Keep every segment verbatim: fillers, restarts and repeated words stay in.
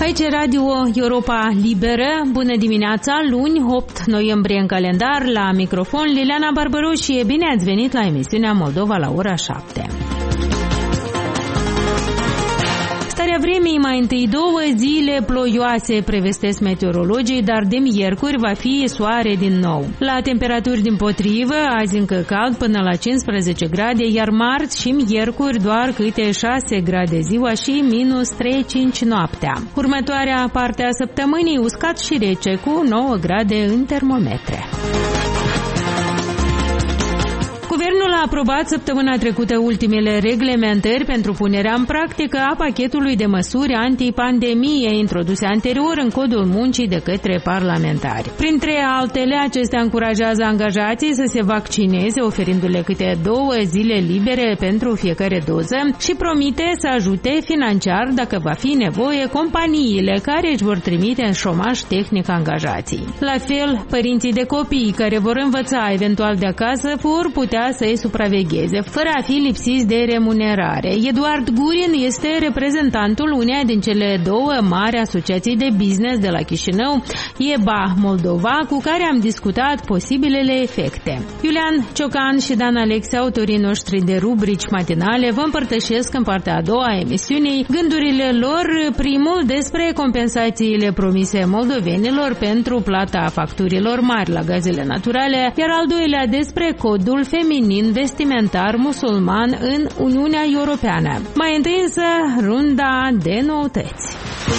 Aici Radio Europa Liberă, bună dimineața, luni, opt noiembrie în calendar, la microfon Liliana Barbaru și bine ați venit la emisiunea Moldova la ora șapte. Starea vremii, mai întâi două zile ploioase prevestesc meteorologii, dar de miercuri va fi soare din nou. La temperaturi dimpotrivă, azi încă cald până la cincisprezece grade, iar marți și miercuri doar câte șase grade ziua și minus trei cinci noaptea. Următoarea parte a săptămânii uscat și rece cu nouă grade în termometre. Guvernul a aprobat săptămâna trecută ultimele reglementări pentru punerea în practică a pachetului de măsuri antipandemie introduse anterior în codul muncii de către parlamentari. Printre altele, acestea încurajează angajații să se vaccineze, oferindu-le câte două zile libere pentru fiecare doză și promite să ajute financiar, dacă va fi nevoie, companiile care își vor trimite în șomaj tehnic angajații. La fel, părinții de copii care vor învăța eventual de acasă vor putea să îi supravegheze, fără a fi lipsiți de remunerare. Eduard Gurin este reprezentantul uneia din cele două mari asociații de business de la Chișinău, E B A Moldova, cu care am discutat posibilele efecte. Iulian Ciocan și Dan Alexe, autorii noștri de rubrici matinale, vă împărtășesc în partea a doua a emisiunii gândurile lor, primul despre compensațiile promise moldovenilor pentru plata facturilor mari la gazele naturale, iar al doilea despre codul feminin vestimentar musulman în Uniunea Europeană. Mai întâi însă, runda de noutăți.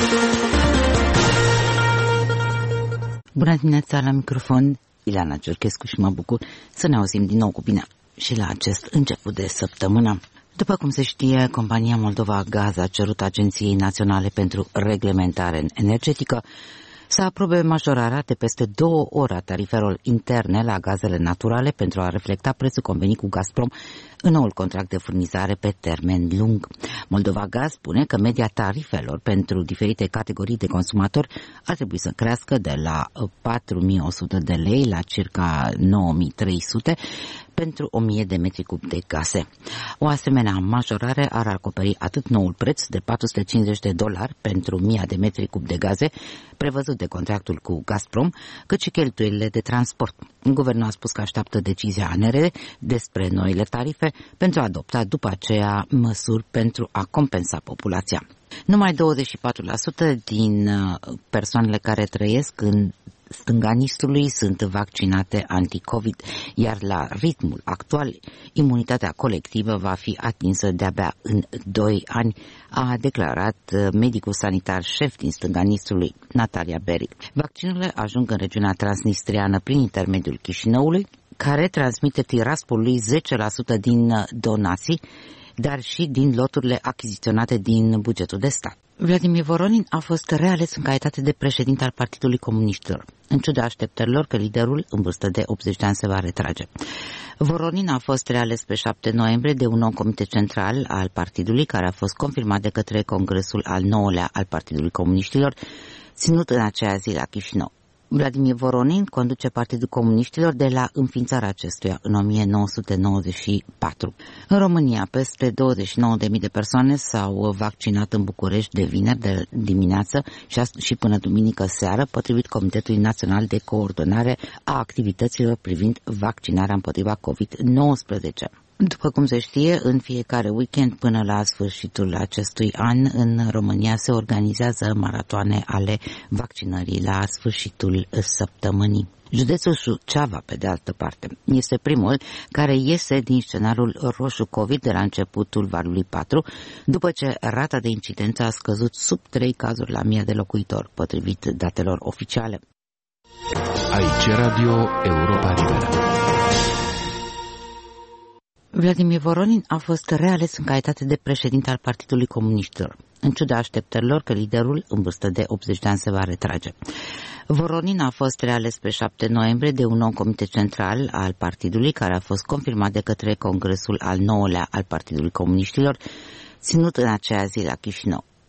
Bună dimineața, la microfon Ileana Ciorchescu și mă bucur să ne auzim din nou cu bine și la acest început de săptămână. După cum se știe, compania Moldova Gaz a cerut Agenției Naționale pentru Reglementare Energetică să aprobe majorarea de peste două ore a tarifelor interne la gazele naturale pentru a reflecta prețul convenit cu Gazprom în noul contract de furnizare pe termen lung. Moldova Gaz spune că media tarifelor pentru diferite categorii de consumatori ar trebui să crească de la patru mii o sută de lei la circa nouă mii trei sute pentru o mie de metri cub de gaze. O asemenea majorare ar acoperi atât noul preț de patru sute cincizeci de dolari pentru o mie de metri cub de gaze prevăzut de contractul cu Gazprom, cât și cheltuielile de transport. Guvernul a spus că așteaptă decizia A N R despre noile tarife pentru a adopta după aceea măsuri pentru a compensa populația. Numai douăzeci și patru la sută din persoanele care trăiesc în stânga Nistrului sunt vaccinate anti-Covid, iar la ritmul actual, imunitatea colectivă va fi atinsă de-abia în doi ani, a declarat medicul sanitar șef din stânga Nistrului, Natalia Beric. Vaccinurile ajung în regiunea transnistriană prin intermediul Chișinăului, care transmite Tiraspolului zece la sută din donații, dar și din loturile achiziționate din bugetul de stat. Vladimir Voronin a fost reales în calitate de președinte al Partidului Comuniștilor, în ciuda așteptărilor că liderul în vârstă de optzeci de ani se va retrage. Voronin a fost reales pe șapte noiembrie de un nou comitet central al partidului, care a fost confirmat de către Congresul al nouălea al Partidului Comuniștilor, ținut în aceea zi la Chișinău. Vladimir Voronin conduce Partidul Comuniștilor de la înființarea acestuia în o mie nouă sute nouăzeci și patru. În România, peste douăzeci și nouă de mii de persoane s-au vaccinat în București de vineri de dimineață și până duminică seară, potrivit Comitetului Național de Coordonare a activităților privind vaccinarea împotriva covid nouăsprezece. După cum se știe, în fiecare weekend până la sfârșitul acestui an, în România se organizează maratoane ale vaccinării la sfârșitul săptămânii. Județul Suceava, pe de altă parte, este primul care iese din scenariul roșu COVID de la începutul valului patru, după ce rata de incidență a scăzut sub trei cazuri la mie de locuitori, potrivit datelor oficiale. Aici Radio Europa Liberă. Vladimir Voronin a fost reales în calitate de președinte al Partidului Comuniștilor, în ciuda așteptărilor că liderul în vârstă de optzeci de ani se va retrage. Voronin a fost reales pe șapte noiembrie de un nou comitet central al partidului, care a fost confirmat de către Congresul al nouălea al Partidului Comuniștilor, ținut în aceea zi la Chișinău.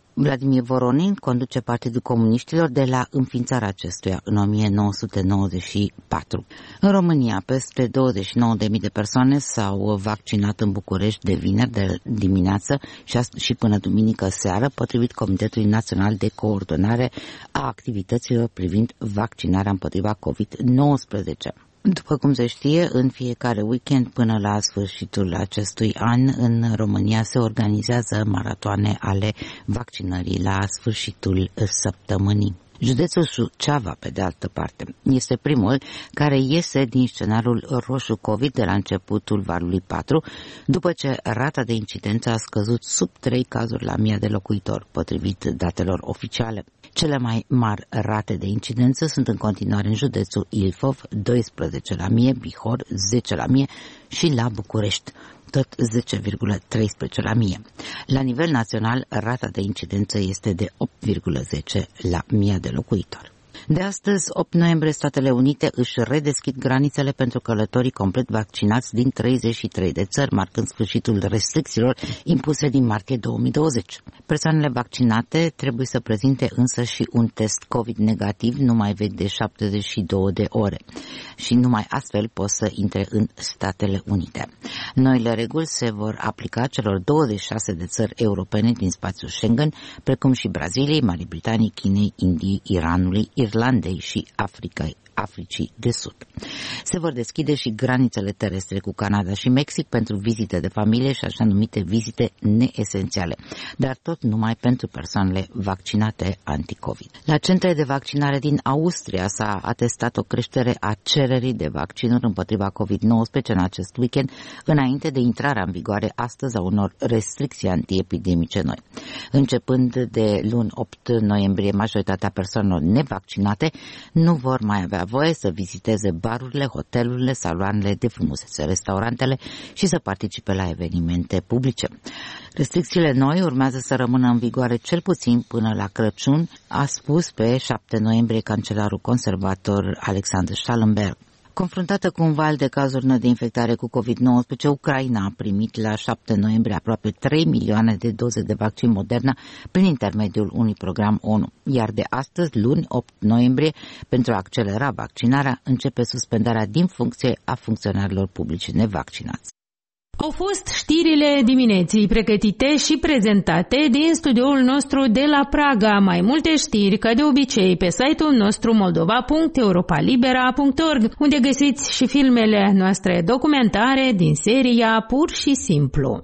Vladimir Voronin conduce Partidul Comuniștilor de la înființarea acestuia în o mie nouă sute nouăzeci și patru. În România, peste douăzeci și nouă de mii de persoane s-au vaccinat în București de vineri de dimineață și până duminică seară, potrivit Comitetului Național de Coordonare a activităților privind vaccinarea împotriva covid nouăsprezece. După cum se știe, în fiecare weekend până la sfârșitul acestui an, în România se organizează maratoane ale vaccinării la sfârșitul săptămânii. Județul Suceava, pe de altă parte, este primul care iese din scenariul roșu COVID de la începutul valului patru, după ce rata de incidență a scăzut sub trei cazuri la mie de locuitori, potrivit datelor oficiale. Cele mai mari rate de incidență sunt în continuare în județul Ilfov, doisprezece la mie, Bihor, zece la mie și la București, tot zece virgulă treisprezece la mie. La nivel național, rata de incidență este de opt virgulă zece la mie de locuitori. De astăzi, opt noiembrie, Statele Unite își redeschid granițele pentru călătorii complet vaccinați din treizeci și trei de țări, marcând sfârșitul restricțiilor impuse din martie două mii douăzeci. Persoanele vaccinate trebuie să prezinte însă și un test COVID negativ nu mai vechi de șaptezeci și două de ore și numai astfel pot să intre în Statele Unite. Noile reguli se vor aplica celor douăzeci și șase de țări europene din spațiul Schengen, precum și Braziliei, Marii Britanii, Chinei, Indiei, Iranului, Irlandei și Africai, Africii de Sud. Se vor deschide și granițele terestre cu Canada și Mexic pentru vizite de familie și așa numite vizite neesențiale, dar tot numai pentru persoanele vaccinate anti-COVID. La centrele de vaccinare din Austria s-a atestat o creștere a cererii de vaccinuri împotriva covid nouăsprezece în acest weekend, înainte de intrarea în vigoare astăzi a unor restricții antiepidemice noi. Începând de luni opt noiembrie, majoritatea persoanelor nevaccinate nu vor mai avea voie să viziteze barurile, hotelurile, saloanele de frumusețe, restaurantele și să participe la evenimente publice. Restricțiile noi urmează să rămână în vigoare cel puțin până la Crăciun, a spus pe șapte noiembrie cancelarul conservator Alexander Schallenberg. Confruntată cu un val de cazuri noi de infectare cu covid nouăsprezece, Ucraina a primit la șapte noiembrie aproape trei milioane de doze de vaccin Moderna prin intermediul unui program ONU. Iar de astăzi, luni opt noiembrie, pentru a accelera vaccinarea, începe suspendarea din funcție a funcționarilor publici nevaccinați. Au fost știrile dimineții pregătite și prezentate din studioul nostru de la Praga. Mai multe știri, ca de obicei, pe site-ul nostru moldova punct europalibera punct org, unde găsiți și filmele noastre documentare din seria Pur și Simplu.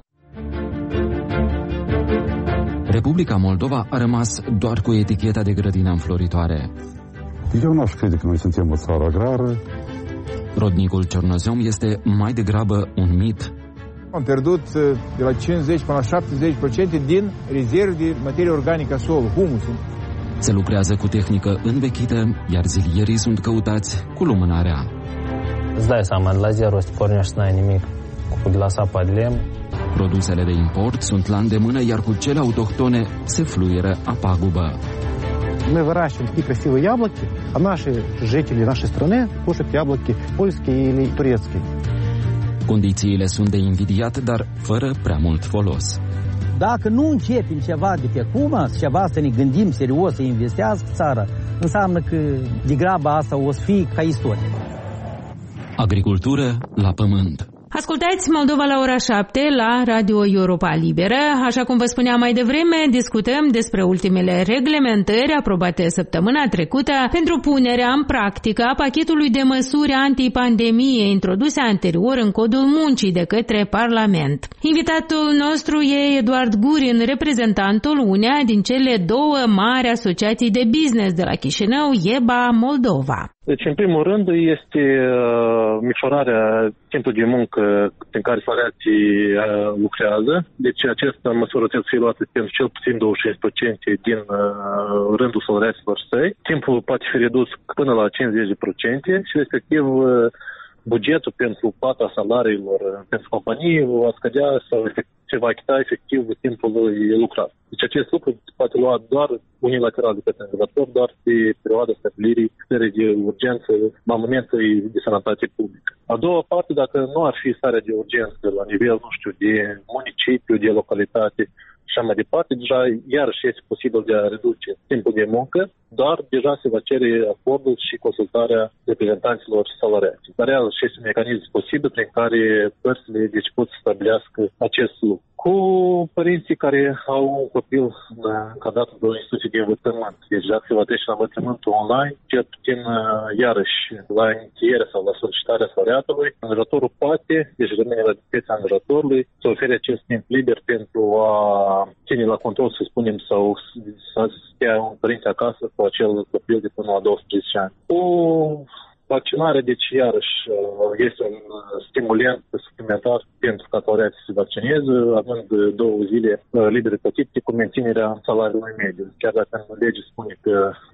Republica Moldova a rămas doar cu eticheta de grădină înfloritoare. Eu n-aș crede că noi suntem o țară agrară. Rodnicul Cernozem este mai degrabă un mit. Am pierdut de la cincizeci până la șaptezeci la sută din rezerve de materie organică a solului, humusul. Se lucrează cu tehnică învechită, iar zilierii sunt căutați cu lumânarea. Îți dai seama, de la zero să pornești, n-ai nimic, cu de la sapa de lemn. Produsele de import sunt la îndemână, iar cu cele autohtone se fluieră a pagubă. Мы выращиваем такие красивые яблоки, а наши жители нашей страны кушают яблоки польские или турецкие. Condițiile sunt de invidiat, dar fără prea mult folos. Dacă nu începem ceva de pe acum, ceva să ne gândim serios, să investească țara, înseamnă că degrabă asta o să fie ca istorie. Agricultură la pământ. Ascultați Moldova la ora șapte la Radio Europa Liberă. Așa cum vă spuneam mai devreme, discutăm despre ultimele reglementări aprobate săptămâna trecută pentru punerea în practică a pachetului de măsuri antipandemie introduse anterior în Codul Muncii de către Parlament. Invitatul nostru e Eduard Gurin, reprezentantul uneia din cele două mari asociații de business de la Chișinău, E B A Moldova. Deci, în primul rând, este uh, micșorarea timpului de muncă în care salariații uh, lucrează. Deci, această măsură trebuie să fie luată pentru cel puțin douăzeci și cinci la sută din uh, rândul salariaților săi. Timpul poate fi redus până la cincizeci la sută și, respectiv, uh, bugetul pentru plata salariilor pentru companii va scădea sau se va achita efectiv timpul lucrat. Deci acest lucru poate lua doar unilateral de către angajator, doar pe perioada stabilirii stării de urgență la momentul de sănătate publică. A doua parte, dacă nu ar fi starea de urgență la nivel, nu știu, de municipiu, de localitate, și așa mai departe, deja iarăși este posibil de a reduce timpul de muncă, dar deja se va cere acordul și consultarea reprezentanților salariați. Dar iarăși este un mecanism posibil prin care părțile deci pot să stabilească acest lucru. Cu părinții care au un copil încadrat într-o instituție de învățământ. Deci dacă se va trece la învățământul online, cel puțin iarăși la inițiere sau la solicitarea salariatului, angajatorul poate, deci rămâne la discreția angajatorului, să ofere acest timp liber pentru a ține la control, să spunem, sau să stea un părinte acasă cu acel copil de până la douăsprezece ani. Cu vaccinare, deci iarăși este un stimulent suplimentar pentru ca salariații să se vaccineze, având două zile libere plătite cu menținerea salariului mediu. Chiar dacă în lege spune că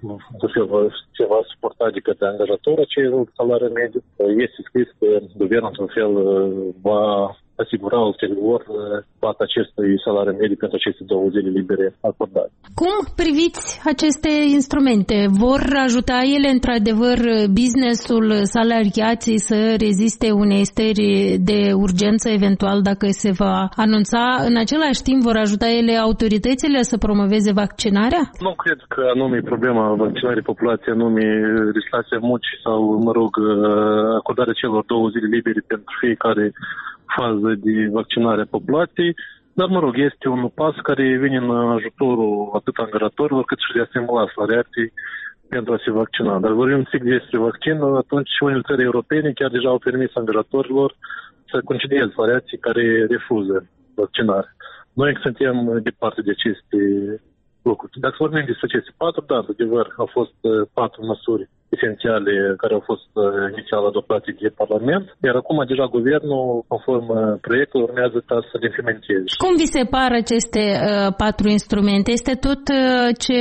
se va suporta de către angajator acel salariu mediu, este scris că guvernul într-un fel va asigura ulterior plata acestui salariu mediu pentru aceste două zile libere acordate. Cum priviți aceste instrumente? Vor ajuta ele într-adevăr businessul, salariații să reziste unei stări de urgență eventual dacă se va anunța? În același timp vor ajuta ele autoritățile să promoveze vaccinarea? Nu cred că anume problema vaccinării populației, anume legislația muncii sau, mă rog, acordarea celor două zile libere pentru fiecare fază de vaccinare a populației, dar, mă rog, este un pas care vine în ajutorul atât angajatorilor cât și de a stimula salariații pentru a se vaccina. Dar vorbim strict despre vaccin, atunci unele țări europene chiar deja au permis angajatorilor să concedieze salariații care refuză vaccinare. Noi suntem departe de aceste lucruri. Dacă vorbim despre aceste patru, da, adevăr, au fost patru măsuri esențiale care au fost inițial adoptate de Parlament, iar acum deja guvernul, conform proiectului, urmează ca să le implementeze. Cum vi se par aceste uh, patru instrumente? Este tot uh, ce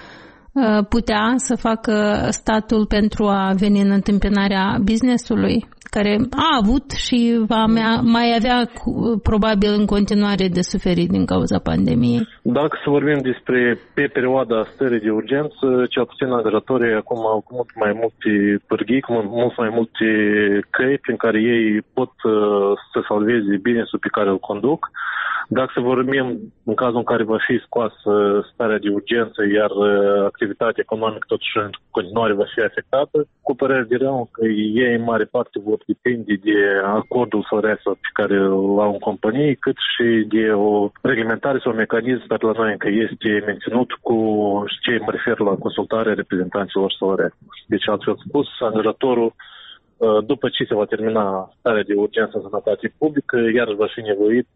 uh, putea să facă statul pentru a veni în întâmpinarea business-ului, care a avut și va mai avea probabil în continuare de suferit din cauza pandemiei? Dacă să vorbim despre pe perioada stării de urgență, cel puțin angajatorii acum au mult mai multe pârghii, mult mai multe căi prin care ei pot să salveze business-ul pe care îl conduc. Dacă să vorbim în cazul în care va fi scoasă starea de urgență, iar activitatea economică totuși în continuare va fi afectată, cu părere de rău că ei în mare parte vor depinde de acordul salariaților pe care îl au în companie, cât și de o reglementare sau un mecanism care la noi încă este menținut cu ce mă refer la consultarea reprezentanților salariați. Deci, altfel spus, angajatorul, după ce se va termina starea de urgență în sănătate publică, iarăși va fi nevoit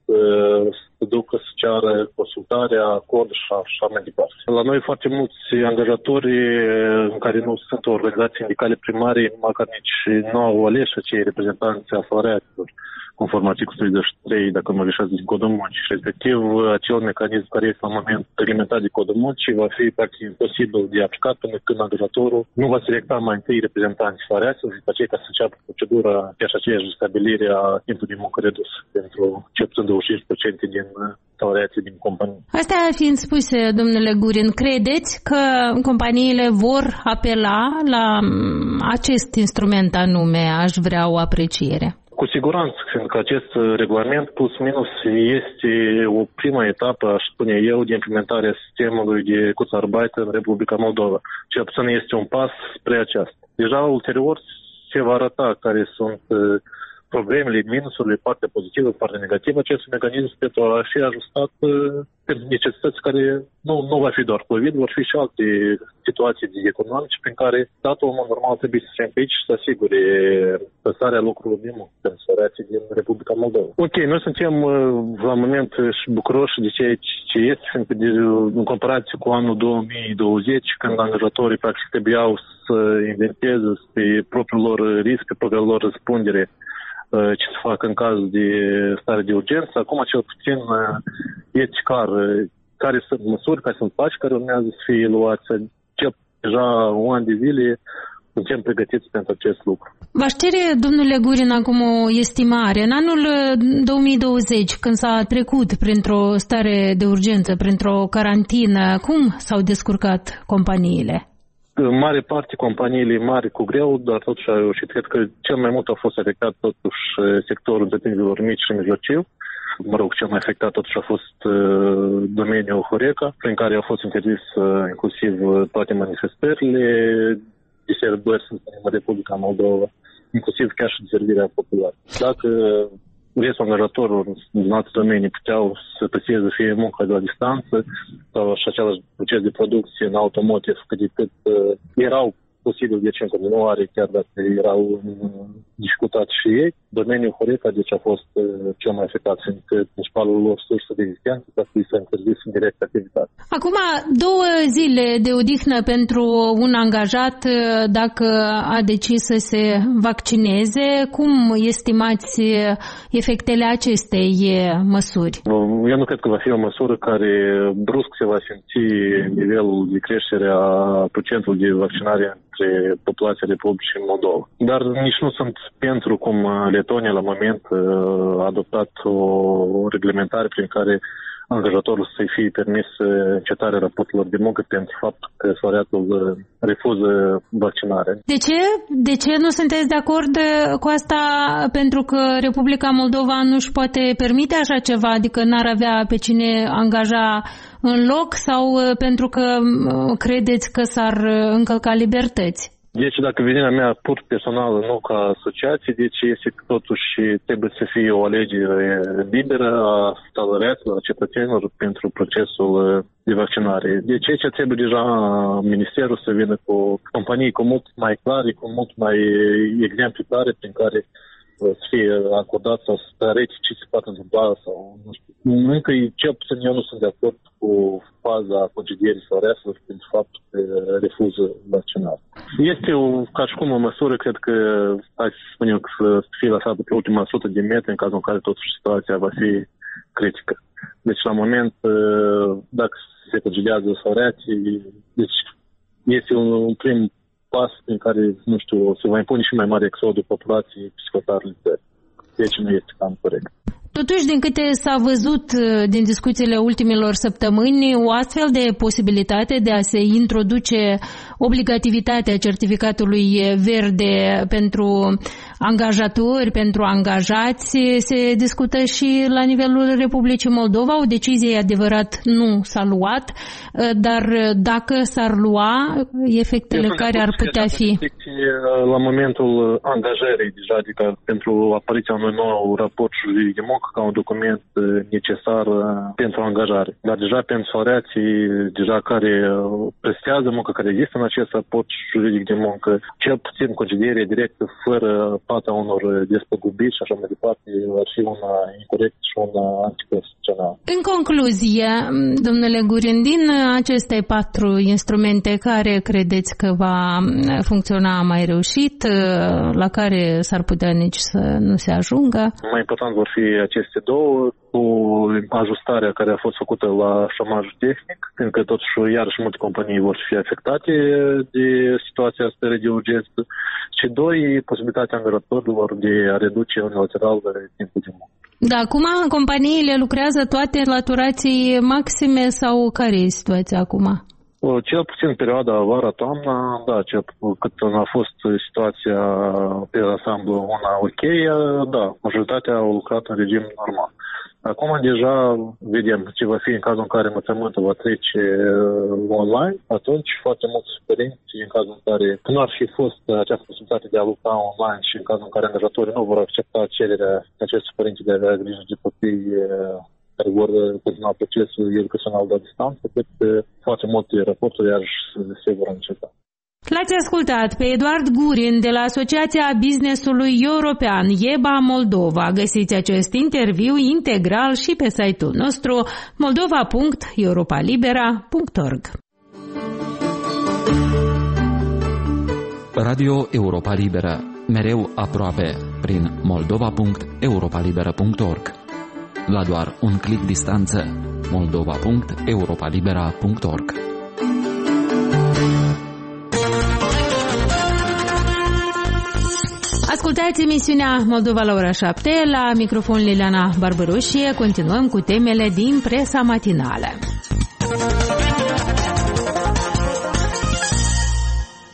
să ducă să ceară consultarea, acord și așa mai departe. La noi foarte mulți angajatori în care nu sunt organizații sindicale primare, măcar nici nu au ales acei reprezentanți a salariaților, conform articolului treizeci și trei, dacă mă greșesc, din Codul Muncii. Și respectiv, acel mecanism care este la moment reglementat de Codul Muncii va fi practic imposibil de aplicat până când angajatorul nu va selecta mai întâi reprezentanții salariaților și pe aceea ca să înceapă procedura chiar și aceeași stabilire a timpului de muncă redus pentru cel puțin douăzeci și cinci la sută din salariații din companie. Astea fiind spuse, domnule Gurin, credeți că companiile vor apela la acest instrument anume, aș vrea o apreciere? Cu siguranță, fiindcă acest regulament, plus minus, este o prima etapă, aș spune eu, de implementare a sistemului de Kurzarbeit în Republica Moldova. Cel puțin este un pas spre aceasta. Deja ulterior se va arăta care sunt problemele, minusurile, partea pozitivă, partea negativă, acest mecanism pentru a fi ajustat pentru necesități care nu, nu va fi doar COVID, vor fi și alte situații economice prin care statul normal trebuie să se implice și să asigure păstrarea locurilor de muncă pentru salariații din Republica Moldova. Ok, noi suntem la moment și bucuroși de ceea ce este, fiindcă de, în comparație cu anul două mii douăzeci, când angajatorii practic trebuiau să inventeze pe propriul lor risc, pe propriul lor răspundere ce să facă în caz de stare de urgență. Acum, cel puțin, este clar care sunt măsuri, care sunt pași care urmează să fie luați. Cel deja un an de zile suntem pregătiți pentru acest lucru. V-aș cere, domnule Gurin, acum o estimare. În anul două mii douăzeci, când s-a trecut printr-o stare de urgență, printr-o carantină, cum s-au descurcat companiile? În mare parte, companiile mari cu greu, dar totuși au reușit. Cred că cel mai mult a fost afectat totuși sectorul întreprinderilor mici și mijlociu, mă rog, cel mai afectat totuși a fost uh, domeniul Horeca, prin care au fost interzis uh, inclusiv toate manifestările de sărbări în Republica Moldova, inclusiv chiar și de servirea populară. Dacă restul angajatorilor în alte domenii puteau să păstreze fie munca de la distanță sau și același proces de producție în automotive, cât de cât uh, erau posibil de ce în continuare, chiar dacă erau discutați și ei. Domeniul Horeca, deci, a fost uh, cel mai afectat, fiindcă principalul lor sursă de existență a fost să interzis în direct activitate. Acum, două zile de odihnă pentru un angajat dacă a decis să se vaccineze. Cum estimați efectele acestei măsuri? Eu nu cred că va fi o măsură care brusc se va simți nivelul de creștere a procentului de vaccinare între populația Republicii Moldova. Dar nici nu sunt pentru cum Letonia la moment a adoptat o reglementare prin care angajatorul să-i fie permis încetarea raportelor de muncă pentru faptul că salariatul refuză vaccinarea. De ce? De ce nu sunteți de acord cu asta? Pentru că Republica Moldova nu își poate permite așa ceva, adică n-ar avea pe cine angaja în loc, sau pentru că credeți că s-ar încălca libertăți? Deci, dacă viziunea mea pur personală, nu ca asociație, deci este că totuși trebuie să fie o alegere liberă a salariaților, a cetățenilor pentru procesul de vaccinare. Deci aici trebuie deja Ministerul să vină cu companii cu mult mai clare, cu mult mai exemple clare prin care să fie acordat sau să arăte ce se poate întâmpla sau nu știu. Încă cel puțin eu nu sunt de acord cu faza concedierii salariaților pentru faptul că refuză vaccinarea. Este o, ca și cum o măsură, cred că, hai să spunem, că să fie lăsată pe ultima sută de metri în cazul în care totuși situația va fi critică. Deci la moment, dacă se concedează salariații, deci este un, un prim pas prin care, nu știu, se va impune și mai mare exodul populației psihotarului țării. Deci nu este cam corect. Totuși, din câte s-a văzut din discuțiile ultimilor săptămâni, o astfel de posibilitate de a se introduce obligativitatea certificatului verde pentru angajatori, pentru angajați, se discută și la nivelul Republicii Moldova. O decizie, adevărat, nu s-a luat, dar dacă s-ar lua, efectele care ar putea fi? La momentul angajării, deja, adică pentru apariția unui nou raport juridic de muncă ca un document necesar pentru angajare. Dar deja pentru salariații, deja care prestează muncă, care există în acest raport juridic de muncă, cel puțin concedierea directă fără plata unor despăgubiri și așa mai departe, ar fi una incorrectă și una anticonstituțională. În concluzie, domnule Gurin, din aceste patru instrumente, care credeți că va funcționa mai reușit, la care s-ar putea nici să nu se ajungă? Mai important vor fi aceste două, cu ajustarea care a fost făcută la șomajul tehnic, pentru că totuși iarăși multe companii vor fi afectate de situația asta de urgență, și doi, posibilitatea angajatorilor de a reduce unilateral timpul de muncă. Da, acum companiile lucrează toate la turații maxime sau care e situația acum? Cel puțin perioada vara-toamna, da, cel, cât a fost situația pe ansamblu una ok, da, majoritatea au lucrat în regim normal. Acum deja vedem ce va fi în cazul în care învățământul va trece online, atunci foarte mulți părinți, în cazul în care nu ar fi fost această posibilitate de a lucra online și în cazul în care angajatorii nu vor accepta cererea acestor părinți de a avea grijă de copii care vor continua procesul educațional de distanță, cred că foarte multe raporturi iarăși se vor înceta. L-ați ascultat pe Eduard Gurin de la Asociația Businessului European E B A Moldova. Găsiți acest interviu integral și pe site-ul nostru moldova punct europalibera punct org. Radio Europa Liberă, mereu aproape, prin moldova punct europalibera punct org. La doar un clic distanță, moldova punct europalibera punct org. Ascultați emisiunea Moldova la ora șapte, la microfon Liliana Barbărușie. Continuăm cu temele din presa matinală.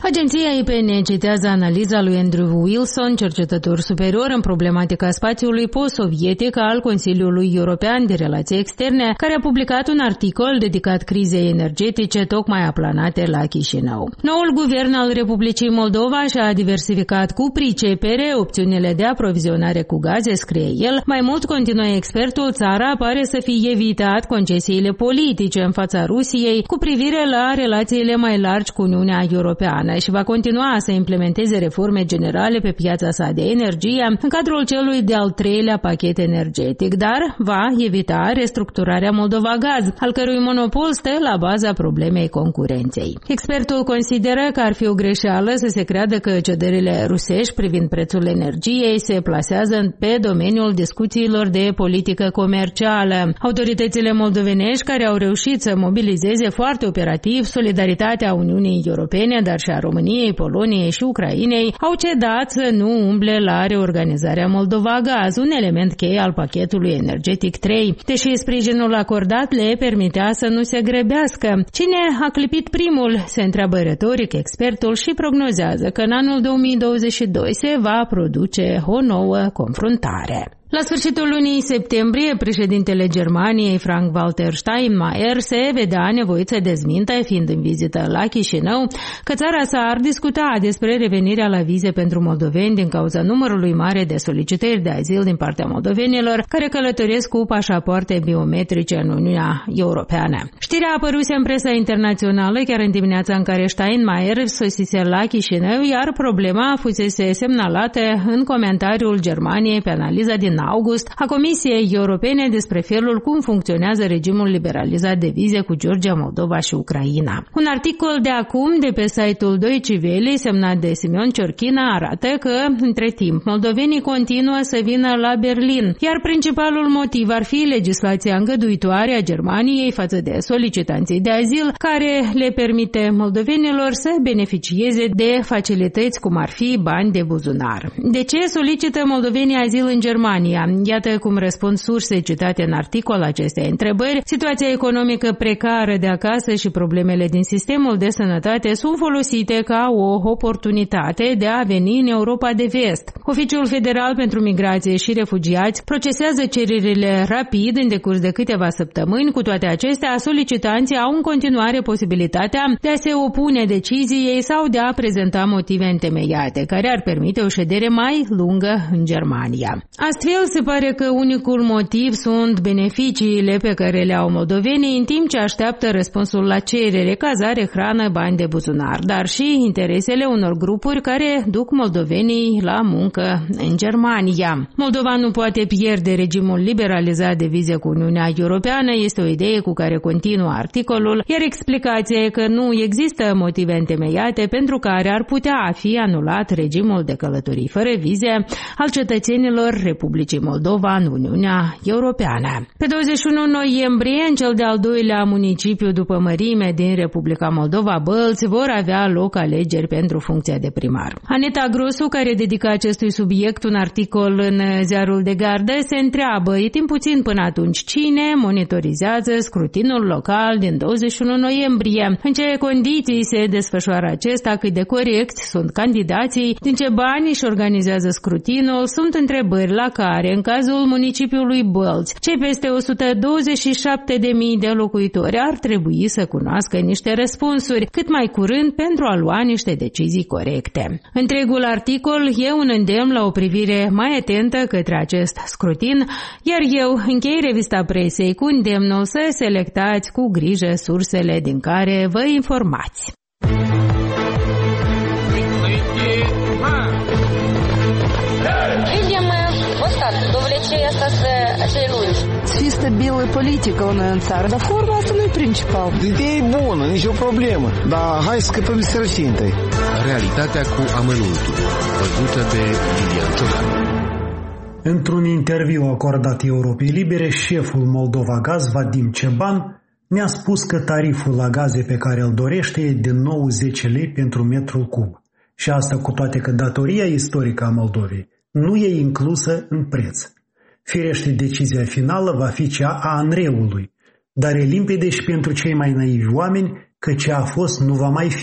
Agenția I P N citează analiza lui Andrew Wilson, cercetător superior în problematica spațiului post-sovietic al Consiliului European de Relații Externe, care a publicat un articol dedicat crizei energetice tocmai aplanate la Chișinău. Noul guvern al Republicii Moldova și-a diversificat cu pricepere opțiunile de aprovizionare cu gaze, scrie el. Mai mult, continuă expertul, țara pare să fie evitat concesiile politice în fața Rusiei cu privire la relațiile mai largi cu Uniunea Europeană și va continua să implementeze reforme generale pe piața sa de energie în cadrul celui de-al treilea pachet energetic, dar va evita restructurarea Moldova Gaz, al cărui monopol stă la baza problemei concurenței. Expertul consideră că ar fi o greșeală să se creadă că cederile rusești privind prețul energiei se plasează pe domeniul discuțiilor de politică comercială. Autoritățile moldovenești, care au reușit să mobilizeze foarte operativ solidaritatea Uniunii Europene, dar și a României, Poloniei și Ucrainei, au cedat să nu umble la reorganizarea Moldova Gaz, un element cheie al pachetului energetic trei, deși sprijinul acordat le permitea să nu se grăbească. Cine a clipit primul, se întreabă retoric expertul și prognozează că în anul două mii douăzeci și doi se va produce o nouă confruntare. La sfârșitul lunii septembrie, președintele Germaniei, Frank-Walter Steinmeier, se vedea nevoit să dezmintă, fiind în vizită la Chișinău, că țara sa ar discuta despre revenirea la vize pentru moldoveni din cauza numărului mare de solicitări de azil din partea moldovenilor care călătoresc cu pașapoarte biometrice în Uniunea Europeană. Știrea a apărut în presa internațională chiar în dimineața în care Steinmeier sosise la Chișinău, iar problema fusese semnalată în comentariul Germaniei pe analiza din august a Comisiei Europene despre felul cum funcționează regimul liberalizat de vize cu Georgia, Moldova și Ucraina. Un articol de acum de pe site-ul Deutsche Welle, semnat de Simeon Ciorchina, arată că, între timp, moldovenii continuă să vină la Berlin, iar principalul motiv ar fi legislația îngăduitoare a Germaniei față de solicitanții de azil, care le permite moldovenilor să beneficieze de facilități cum ar fi bani de buzunar. De ce solicită moldovenii azil în Germania? Iată cum răspund surse citate în articol acestei întrebări. Situația economică precară de acasă și problemele din sistemul de sănătate sunt folosite ca o oportunitate de a veni în Europa de Vest. Oficiul Federal pentru Migrație și Refugiați procesează cererile rapid în decurs de câteva săptămâni. Cu toate acestea, solicitanții au în continuare posibilitatea de a se opune deciziei sau de a prezenta motive întemeiate, care ar permite o ședere mai lungă în Germania. Astfel, se pare că unicul motiv sunt beneficiile pe care le au moldovenii în timp ce așteaptă răspunsul la cerere, cazare, hrană, bani de buzunar, dar și interesele unor grupuri care duc moldovenii la muncă în Germania. Moldova nu poate pierde regimul liberalizat de vize cu Uniunea Europeană, este o idee cu care continuă articolul, iar explicația e că nu există motive întemeiate pentru care ar putea fi anulat regimul de călătorii fără vize al cetățenilor Republicii Moldova în Uniunea Europeană. Pe douăzeci și unu noiembrie, în cel de-al doilea municipiu după mărime din Republica Moldova, Bălți, vor avea loc alegeri pentru funcția de primar. Aneta Grosu, care dedică acestui subiect un articol în ziarul de gardă, se întreabă, e timp puțin până atunci, cine monitorizează scrutinul local din douăzeci și unu noiembrie? În ce condiții se desfășoară acesta? Cât de corect sunt candidații? Din ce bani își organizează scrutinul? Sunt întrebări la care, în cazul municipiului Bălți, cei peste o sută douăzeci și șapte de mii de locuitori ar trebui să cunoască niște răspunsuri cât mai curând pentru a lua niște decizii corecte. Întregul articol e un îndemn la o privire mai atentă către acest scrutin, iar eu închei revista presei cu îndemnul să selectați cu grijă sursele din care vă informați. Să fie stabilă politică la noi în țară, dar forma asta nu e principal. Ideea e bună, nicio problemă, dar hai să scăpăm de sărăcie întâi. Realitatea cu amănuntul, văzută de Lilian Ciocan. Într-un interviu acordat Europei Libere, șeful Moldova Gaz, Vadim Ceban, mi-a spus că tariful la gaze pe care îl dorește e de nouăzeci lei pentru metrul cub. Și asta cu toate că datoria istorică a Moldovei nu e inclusă în preț. Firește, decizia finală va fi cea a ANRE-ului, dar e limpede și pentru cei mai naivi oameni că ce a fost nu va mai fi.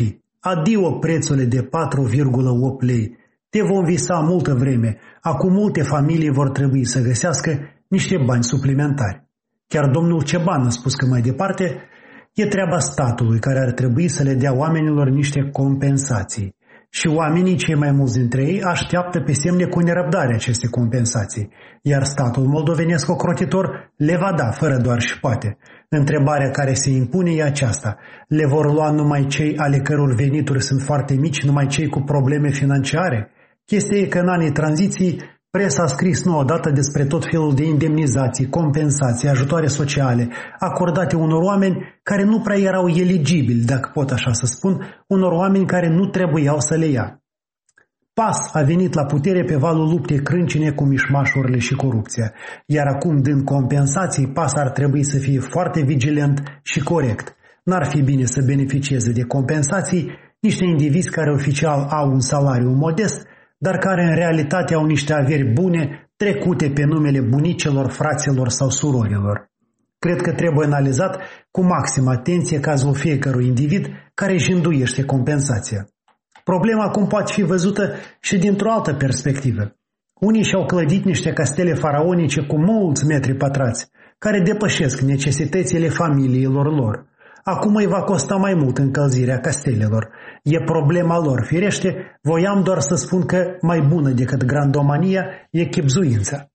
Adio prețurile de patru virgulă opt lei. Te vom visa multă vreme. Acum multe familii vor trebui să găsească niște bani suplimentari. Chiar domnul Ceban a spus că mai departe e treaba statului care ar trebui să le dea oamenilor niște compensații. Și oamenii, cei mai mulți dintre ei, așteaptă pe semne cu nerăbdare aceste compensații, iar statul moldovenesc ocrotitor le va da, fără doar și poate. Întrebarea care se impune e aceasta: le vor lua numai cei ale căror venituri sunt foarte mici, numai cei cu probleme financiare? Chestia e că în anii tranziției presa a scris nu odată despre tot felul de indemnizații, compensații, ajutoare sociale acordate unor oameni care nu prea erau eligibili, dacă pot așa să spun, unor oameni care nu trebuiau să le ia. P A S a venit la putere pe valul luptei crâncine cu mișmașurile și corupția, iar acum, dând compensații, P A S ar trebui să fie foarte vigilent și corect. N-ar fi bine să beneficieze de compensații niște indivizi care oficial au un salariu modest, dar care în realitate au niște averi bune trecute pe numele bunicelor, fraților sau surorilor. Cred că trebuie analizat cu maximă atenție cazul fiecărui individ care își înduiește compensația. Problema acum poate fi văzută și dintr-o altă perspectivă. Unii și-au clădit niște castele faraonice cu mulți metri pătrați, care depășesc necesitățile familiilor lor. Acum îi va costa mai mult încălzirea castelelor. E problema lor, firește, voiam doar să spun că mai bună decât grandomania e chibzuința.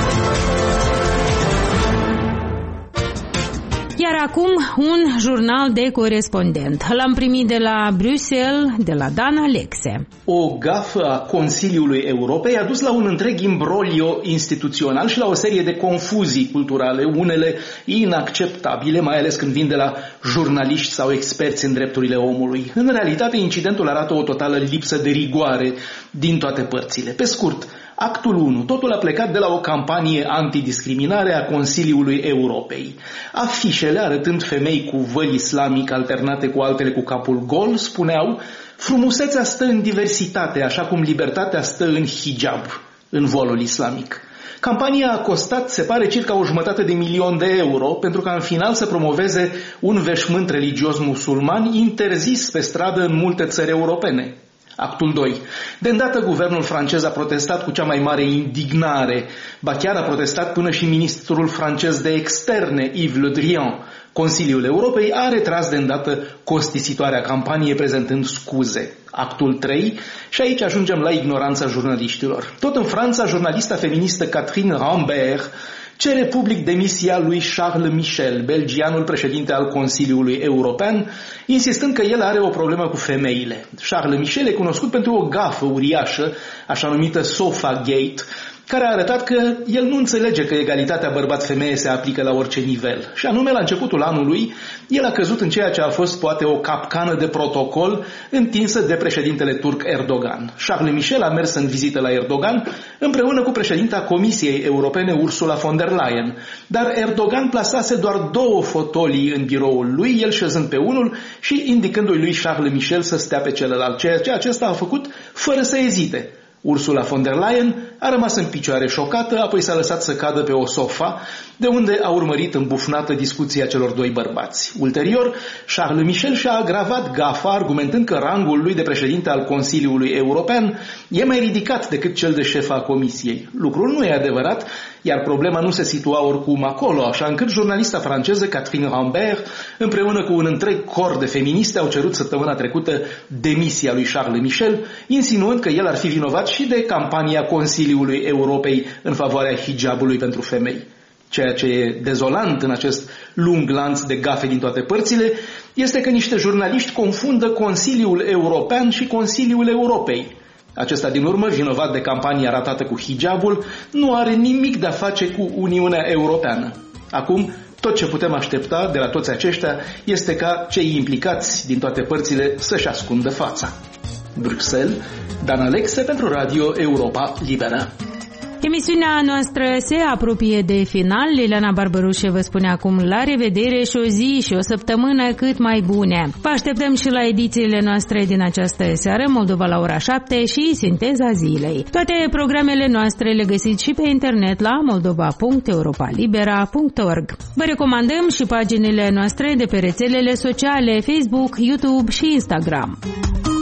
Iar acum un jurnal de corespondent. L-am primit de la Bruxelles, de la Dan Alexe. O gafă a Consiliului Europei a dus la un întreg imbroglio instituțional și la o serie de confuzii culturale, unele inacceptabile, mai ales când vin de la jurnaliști sau experți în drepturile omului. În realitate, incidentul arată o totală lipsă de rigoare din toate părțile. Pe scurt, Actul unu. Totul a plecat de la o campanie antidiscriminare a Consiliului Europei. Afișele, arătând femei cu văl islamic alternate cu altele cu capul gol, spuneau: frumusețea stă în diversitate, așa cum libertatea stă în hijab, în volul islamic. Campania a costat, se pare, circa o jumătate de milion de euro, pentru ca în final să promoveze un veșmânt religios musulman interzis pe stradă în multe țări europene. Actul doi. De îndată guvernul francez a protestat cu cea mai mare indignare, ba chiar a protestat până și ministrul francez de externe, Yves Le Drian. Consiliul Europei a retras de îndată costisitoarea campanie prezentând scuze. Actul trei. Și aici ajungem la ignoranța jurnaliștilor. Tot în Franța, jurnalista feministă Catherine Rambert cere public demisia lui Charles Michel, belgianul președinte al Consiliului European, insistând că el are o problemă cu femeile. Charles Michel e cunoscut pentru o gafă uriașă, așa numită Sofa Gate, care a arătat că el nu înțelege că egalitatea bărbat-femeie se aplică la orice nivel. Și anume, la începutul anului, el a căzut în ceea ce a fost poate o capcană de protocol întinsă de președintele turc Erdogan. Charles Michel a mers în vizită la Erdogan împreună cu președinta Comisiei Europene Ursula von der Leyen. Dar Erdogan plasase doar două fotolii în biroul lui, el șezând pe unul și indicându-i lui Charles Michel să stea pe celălalt, ceea ce acesta a făcut fără să ezite. Ursula von der Leyen a rămas în picioare șocată, apoi s-a lăsat să cadă pe o sofa, de unde a urmărit îmbufnată discuția celor doi bărbați. Ulterior, Charles Michel și-a agravat gafa, argumentând că rangul lui de președinte al Consiliului European e mai ridicat decât cel de șef a Comisiei. Lucrul nu e adevărat, iar problema nu se situa oricum acolo, așa încât jurnalista franceză Catherine Rambert, împreună cu un întreg cor de feministe, au cerut săptămâna trecută demisia lui Charles Michel, insinuând că el ar fi vinovat și de campania Consiliului Europei în favoarea hijabului pentru femei. Ceea ce e dezolant în acest lung lanț de gafe din toate părțile este că niște jurnaliști confundă Consiliul European și Consiliul Europei. Acesta din urmă, vinovat de campania ratată cu hijabul, nu are nimic de a face cu Uniunea Europeană. Acum, tot ce putem aștepta de la toți aceștia este ca cei implicați din toate părțile să-și ascundă fața. Bruxelles, Dan Alexe pentru Radio Europa Liberă. Emisiunea noastră se apropie de final. Liliana Barbarușe vă spune acum la revedere și o zi și o săptămână cât mai bune. Vă așteptăm și la edițiile noastre din această seară, Moldova la ora șapte și Sinteza Zilei. Toate programele noastre le găsiți și pe internet la moldova punct europa libera punct org. Vă recomandăm și paginile noastre de pe rețelele sociale Facebook, YouTube și Instagram.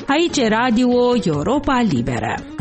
Aici e Radio Europa Liberă.